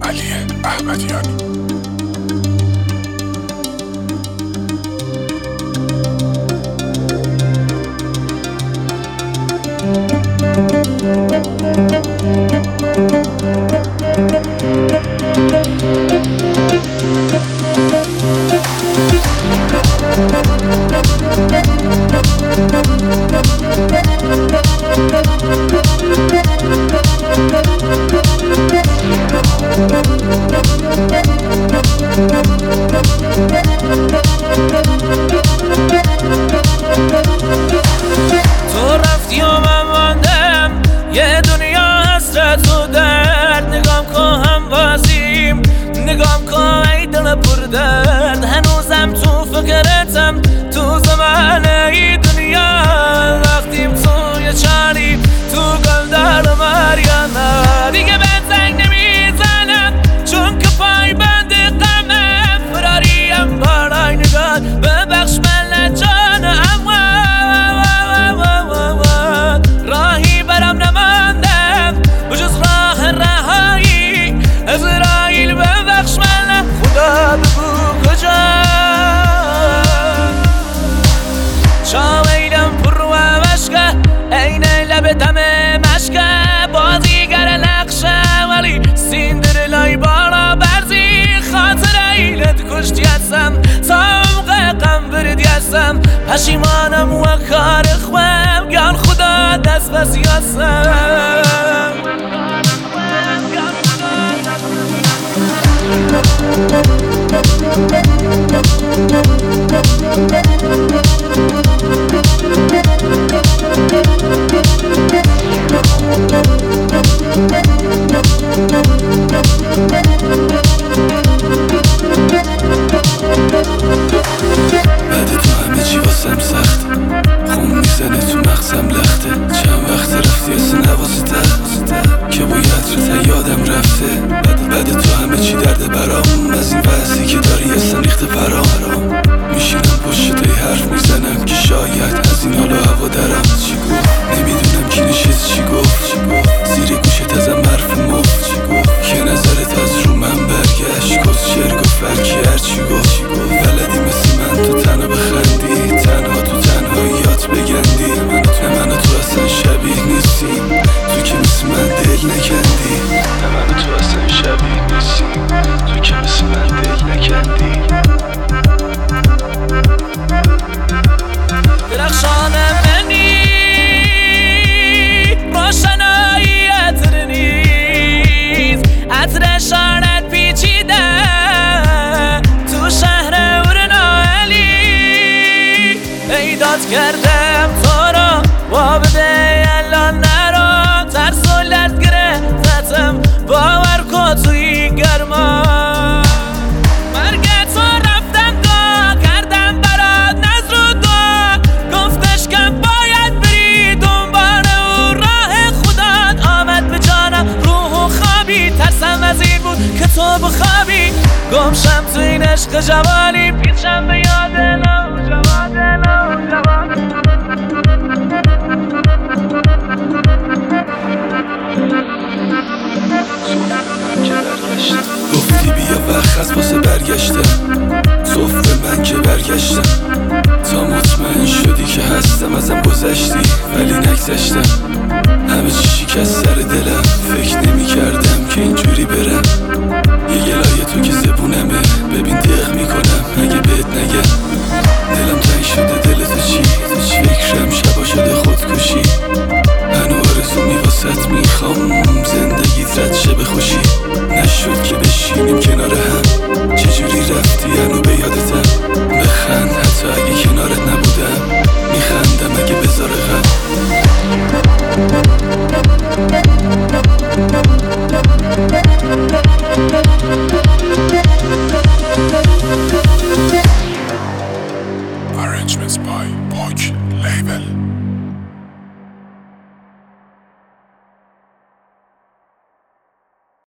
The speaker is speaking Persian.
علی احمدیانی. تو رفتی و من ماندم، یه دنیا حسرت و درد. نگام کن هم بازیم، نگام کن ای دل پر درد. هنوزم تو فکرتم، تو زمان ای دنیا. وقتیم توی چاری، تو گلدار ماریانا. دیگه به زنگ نمیزنم چون که پای بند غمم. فراریم بالای نگاه، ببخش من جانم. راهی برم نماندم بجز راه رهایی. عزراییل ببخش من، خدا بگو کجا. شاویلم پر و مشکه، عین لب دم مشکه. بازیگر نقشه ولی سیندرلای بالا برزی. خاطر ایلت کشتی هستم، سامق غم بردی هستم. پشیمانم و کار خوام، گان خدا دست بسی هستم. بعد تو همه چی درده برام. از این وضعی که داری اصلا ریخته پرام. میشینم پشت تای حرف میزنم که شاید از این حال و هوا درم. چی گفت نمیدونم کی نشست، چی گفت زیر گوشت ازم حرف مفت. چی گفت که نظرت از رو من برگشت. کس شعر گفت برکی هرچی گفت. بلدی مثل من تو تنها بخندی، تنها تو تنهاییات بگندی. من و تو اصلا شبیه نیستیم، تو که مثل من دل نکندی. من و تو اصلا شبیه نیستیم، تو که مثل من دل نکندی. درخشان منی روشنایی عطر نیست. عطر شانت پیچیده تو شهر ورنالی. ایداد کردم تو رو و بده الان نرو. ترس و لرد گرفتم، باور کن توی گرما. مرگ تو رفتم دو کردم برات نظر و دو. گفتش که باید بری دنبال او، راه خودت آمد به جانم. روح و خوابی ترسم از این بود که تو بخوابی. گمشم تو این عشق جوانی، پیچم به یاد نوجوان. گفتی بیا وقت از واسه برگشتم، صف به من که برگشتم. تا مطمئن شدی که هستم ازم گذشتی ولی نگذشتم. همه چی شکست سر دلم، فکر نمی کردم که اینجوری برم. یه گلای تو که زبونمه، ببین دق میکنم اگه بهت نگم. دلم تنگ شده دل تو چی فکرم شبا شده خودکشی. هنو آرزو واسط میخوام زندگیت رد شه به خوشی. نشد که بشینیم کنار هم،